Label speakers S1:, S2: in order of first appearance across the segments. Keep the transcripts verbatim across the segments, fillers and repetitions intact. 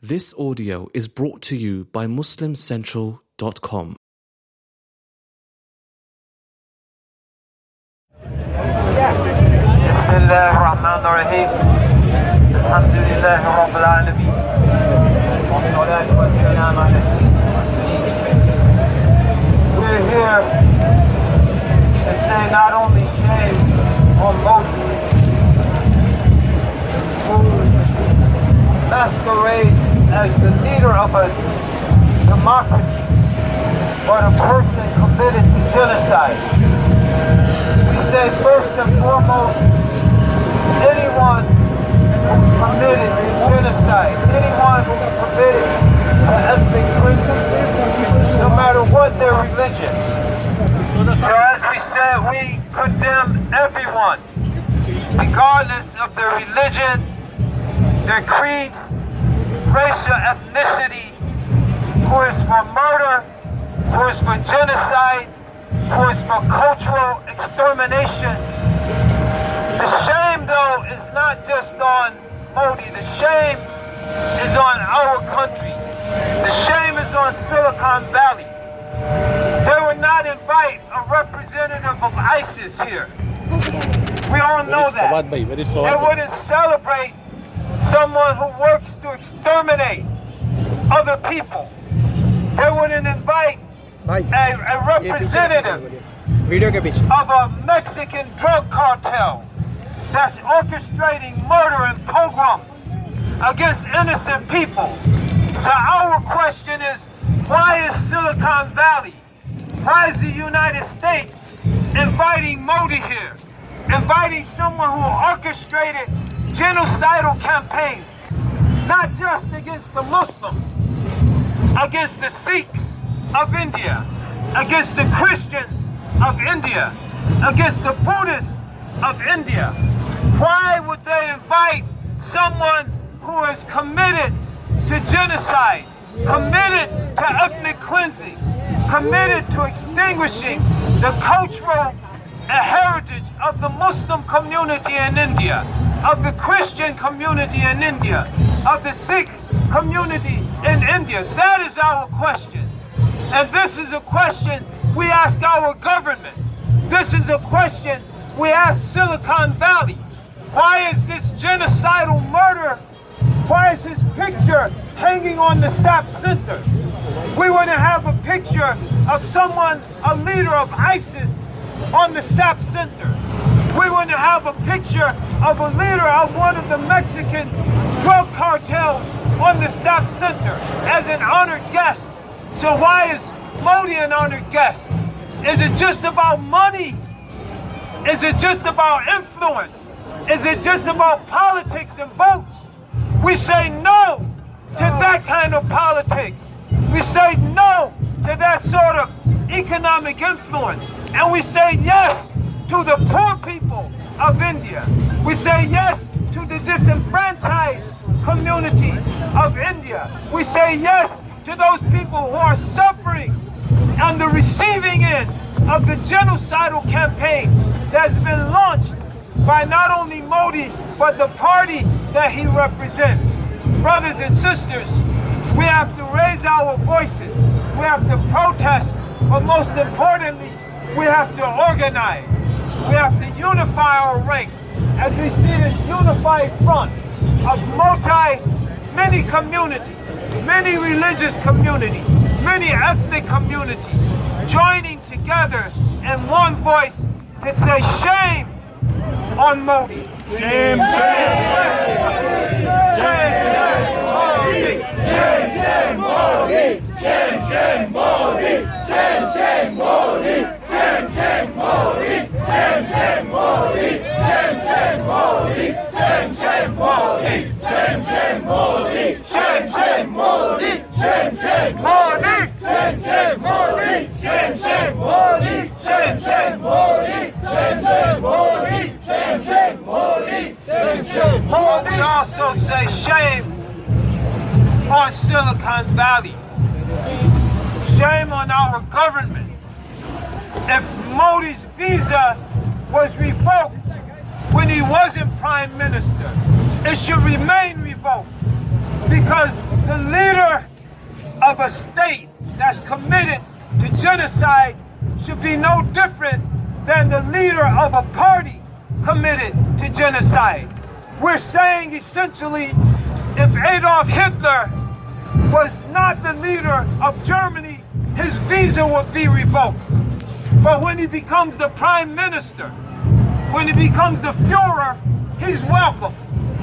S1: This audio is brought to you by Muslim Central dot com.
S2: Bismillahir Rahmanir Rahim. Alhamdulillahi Rabbil Alameen. Wassalatu wassalamu ala sayyidil mursalin. We're here to say not only shame on Modi, who masquerades as the leader of a democracy, but a person committed to genocide. We say first and foremost, anyone who's committed to genocide, anyone who's committed to ethnic cleansing, no matter what their religion. So as we said, we condemn everyone, regardless of their religion, their creed, race or ethnicity, who is for murder, who is for genocide, who is for cultural extermination. The shame, though, is not just on Modi. The shame is on our country. The shame is on Silicon Valley. They would not invite a representative of ISIS here. We all know that. They wouldn't celebrate someone who works to exterminate other people. They wouldn't invite a, a representative of a Mexican drug cartel that's orchestrating murder and pogroms against innocent people. So our question is, why is Silicon Valley, why is the United States inviting Modi here, inviting someone who orchestrated genocidal campaigns, not just against the Muslims, against the Sikhs of India, against the Christians of India, against the Buddhists of India? Why would they invite someone who is committed to genocide, committed to ethnic cleansing, committed to extinguishing the cultural heritage of the Muslim community in India, of the Christian community in India, of the Sikh community in India? That is our question. And this is a question we ask our government. This is a question we ask Silicon Valley. Why is this genocidal murder, why is his picture hanging on the S A P Center? We want to have a picture of someone, a leader of ISIS, on the S A P Center. We want to have a picture of a leader of one of the Mexican drug cartels on the S A P Center as an honored guest. So why is Modi an honored guest? Is it just about money? Is it just about influence? Is it just about politics and votes? We say no to that kind of politics. We say no to that sort of economic influence. And we say yes to the poor people of India. We say yes to the disenfranchised community of India. We say yes to those people who are suffering on the receiving end of the genocidal campaign that's been launched by not only Modi, but the party that he represents. Brothers and sisters, we have to raise our voices. We have to protest, but most importantly, we have to organize. We have to unify our ranks as we see this unified front of multi, many communities, many religious communities, many ethnic communities, joining together in one voice to say shame on Modi. Shame, shame, shame, shame, shame, Modi, shame, shame, Modi, shame, shame, Modi, shame, shame, Modi, shame, shame, Modi, shame, shame, Modi, shame, shame, Modi, shame, shame, Modi, shame, shame, Modi, shame, shame, Modi, shame, shame, Modi, shame, shame, Modi, shame, shame, Modi, shame, shame, Modi, shame, shame, Modi, shame, shame, Modi. We also say shame on Silicon Valley. Shame on our government. If Modi's visa was revoked when he wasn't prime minister, it should remain revoked, because The leader of a state that's committed to genocide should be no different than the leader of a party committed to genocide. We're saying essentially, if Adolf Hitler was not the leader of Germany, his visa would be revoked. But when he becomes the prime minister, when he becomes the Führer, he's welcome.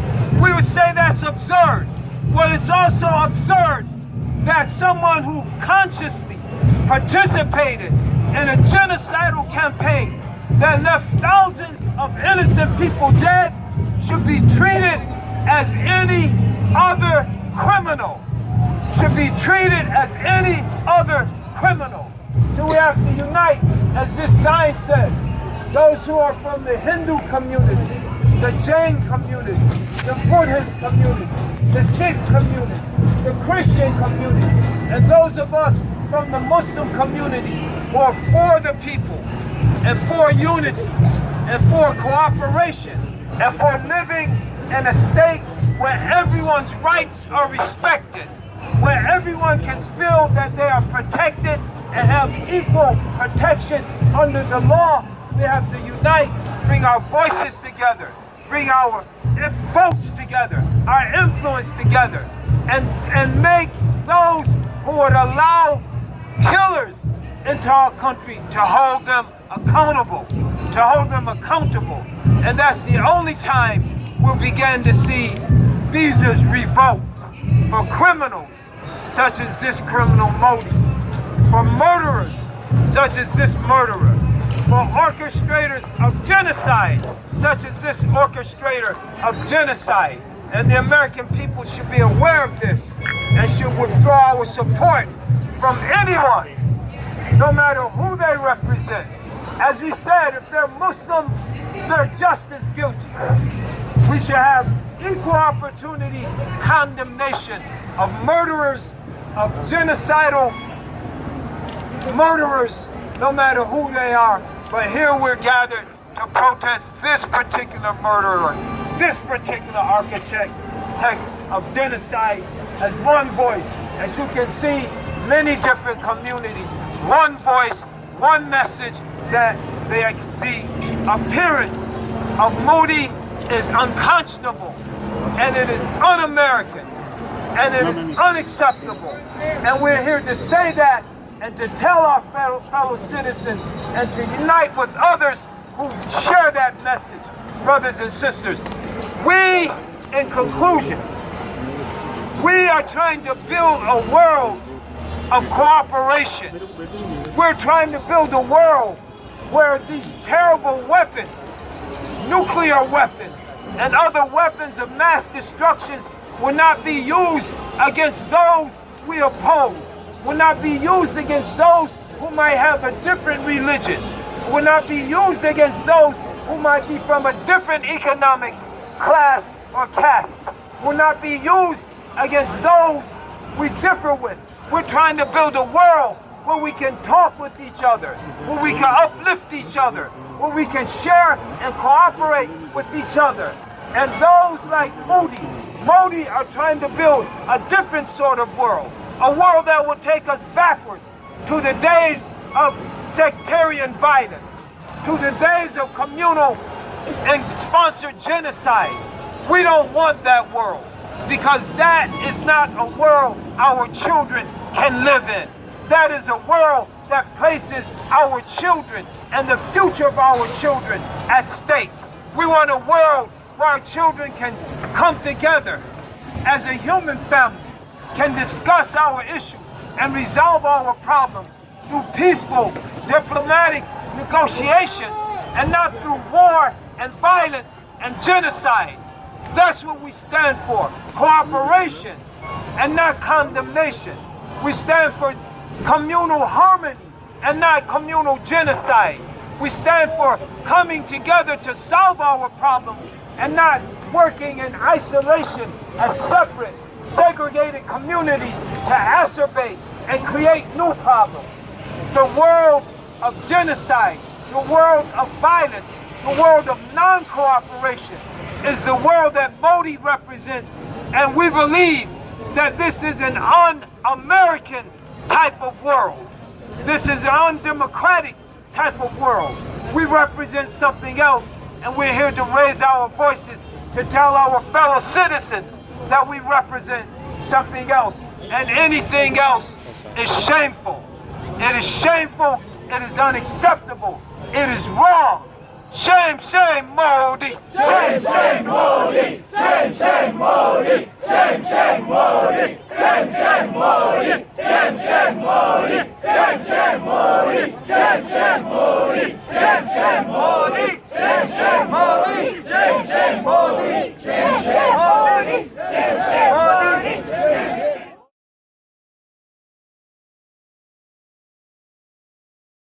S2: We would say that's absurd. Well, it's also absurd that someone who consciously participated in a genocidal campaign that left thousands of innocent people dead should be treated as any other criminal. Should be treated as any other criminal. So we have to unite, as this sign says, those who are from the Hindu community, the Jain community, the Buddhist community, the Sikh community, the Christian community, and those of us from the Muslim community who are for the people and for unity and for cooperation and for living in a state where everyone's rights are respected, where everyone can feel that they are protected and have equal protection under the law. We have to unite, bring our voices together, bring our votes together, our influence together, and, and make those who would allow killers into our country to hold them accountable, to hold them accountable. And that's the only time we'll begin to see visas revoked for criminals such as this criminal Modi, for murderers such as this murderer, for orchestrators of genocide such as this orchestrator of genocide. And the American people should be aware of this and should withdraw our support from anyone, no matter who they represent. As we said, if they're Muslim, they're just as guilty. We should have equal opportunity condemnation of murderers, of genocidal murderers, no matter who they are. But here we're gathered to protest this particular murderer, this particular architect of genocide, as one voice. As you can see, many different communities, one voice, one message, that the, the appearance of Modi is unconscionable, and it is un-American, and it is unacceptable. And we're here to say that and to tell our fellow, fellow citizens and to unite with others who share that message. Brothers and sisters, we, in conclusion, we are trying to build a world of cooperation. We're trying to build a world where these terrible weapons, nuclear weapons, and other weapons of mass destruction will not be used against those we oppose, will not be used against those who might have a different religion, will not be used against those who might be from a different economic class or caste, will not be used against those we differ with. We're trying to build a world where we can talk with each other, where we can uplift each other, where we can share and cooperate with each other. And those like Modi, Modi are trying to build a different sort of world, a world that will take us backwards to the days of sectarian violence, to the days of communal and sponsored genocide. We don't want that world, because that is not a world our children can live in. That is a world that places our children and the future of our children at stake. We want a world where our children can come together as a human family, can discuss our issues and resolve our problems through peaceful, diplomatic negotiation and not through war and violence and genocide. That's what we stand for, cooperation and not condemnation. We stand for communal harmony and not communal genocide. We stand for coming together to solve our problems and not working in isolation as separate, segregated communities to exacerbate and create new problems. The world of genocide, the world of violence, the world of non-cooperation is the world that Modi represents, and we believe that this is an un-American type of world. This is an undemocratic type of world. We represent something else, and we're here to raise our voices to tell our fellow citizens that we represent something else, and anything else is shameful. It is shameful, it is unacceptable, it is wrong. Shame, shame, Modi.